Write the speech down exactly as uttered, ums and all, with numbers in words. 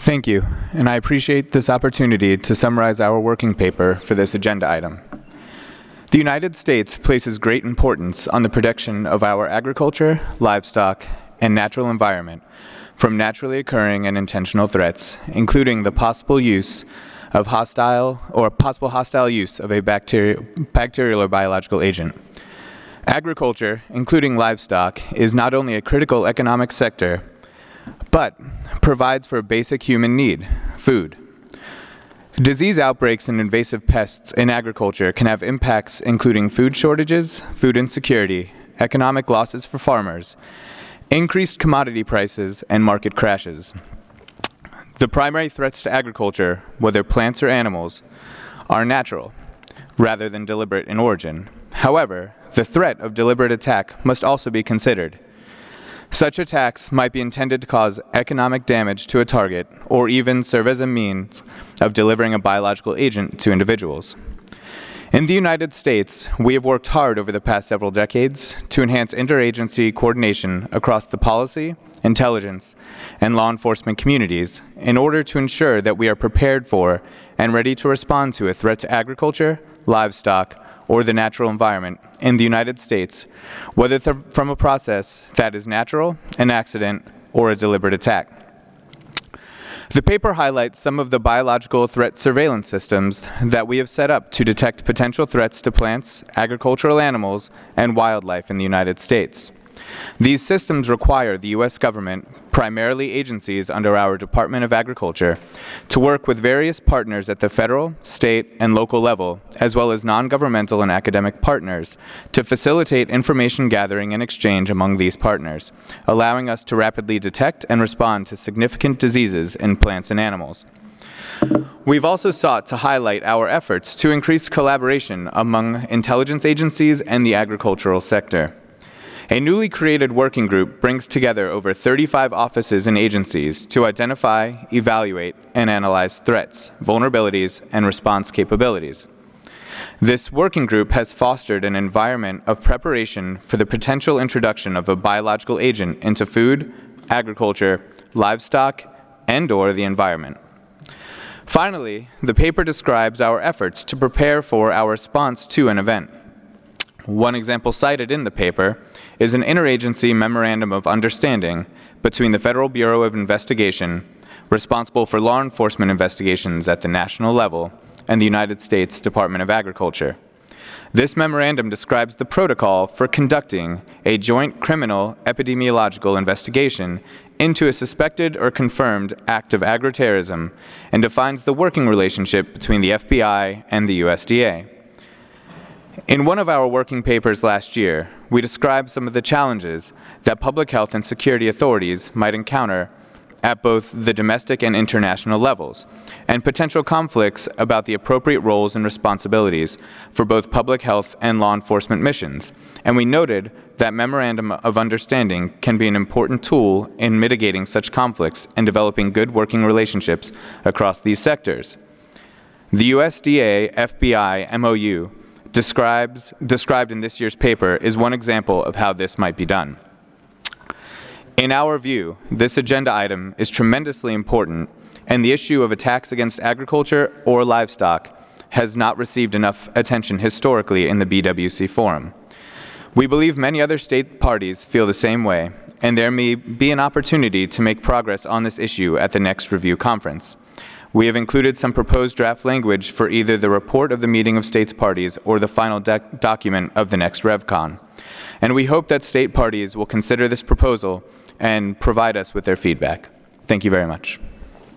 Thank you, and I appreciate this opportunity to summarize our working paper for this agenda item. The United States places great importance on the protection of our agriculture, livestock, and natural environment from naturally occurring and intentional threats, including the possible use of hostile or possible hostile use of a bacteri bacterial or biological agent. Agriculture, including livestock, is not only a critical economic sector, but provides for a basic human need, food. Disease outbreaks and invasive pests in agriculture can have impacts including food shortages, food insecurity, economic losses for farmers, increased commodity prices, and market crashes. The primary threats to agriculture, whether plants or animals, are natural, rather than deliberate in origin. However, the threat of deliberate attack must also be considered. Such attacks might be intended to cause economic damage to a target or even serve as a means of delivering a biological agent to individuals. In the United States, we have worked hard over the past several decades to enhance interagency coordination across the policy, intelligence, and law enforcement communities in order to ensure that we are prepared for and ready to respond to a threat to agriculture, livestock, or the natural environment in the United States, whether th from a process that is natural, an accident, or a deliberate attack. The paper highlights some of the biological threat surveillance systems that we have set up to detect potential threats to plants, agricultural animals, and wildlife in the United States. These systems require the U S government, primarily agencies under our Department of Agriculture, to work with various partners at the federal, state, and local level, as well as non-governmental and academic partners, to facilitate information gathering and exchange among these partners, allowing us to rapidly detect and respond to significant diseases in plants and animals. We've also sought to highlight our efforts to increase collaboration among intelligence agencies and the agricultural sector. A newly created working group brings together over thirty-five offices and agencies to identify, evaluate, and analyze threats, vulnerabilities, and response capabilities. This working group has fostered an environment of preparation for the potential introduction of a biological agent into food, agriculture, livestock, and/or the environment. Finally, the paper describes our efforts to prepare for our response to an event. One example cited in the paper is an interagency memorandum of understanding between the Federal Bureau of Investigation, responsible for law enforcement investigations at the national level, and the United States Department of Agriculture. This memorandum describes the protocol for conducting a joint criminal epidemiological investigation into a suspected or confirmed act of agri-terrorism and defines the working relationship between the F B I and the U S D A. In one of our working papers last year, we described some of the challenges that public health and security authorities might encounter at both the domestic and international levels, and potential conflicts about the appropriate roles and responsibilities for both public health and law enforcement missions. And we noted that Memorandum of Understanding can be an important tool in mitigating such conflicts and developing good working relationships across these sectors. The U S D A F B I M O U Describes, described in this year's paper is one example of how this might be done. In our view, this agenda item is tremendously important, and the issue of attacks against agriculture or livestock has not received enough attention historically in the B W C Forum. We believe many other state parties feel the same way, and there may be an opportunity to make progress on this issue at the next review conference. We have included some proposed draft language for either the report of the meeting of states parties or the final doc document of the next RevCon. And we hope that state parties will consider this proposal and provide us with their feedback. Thank you very much.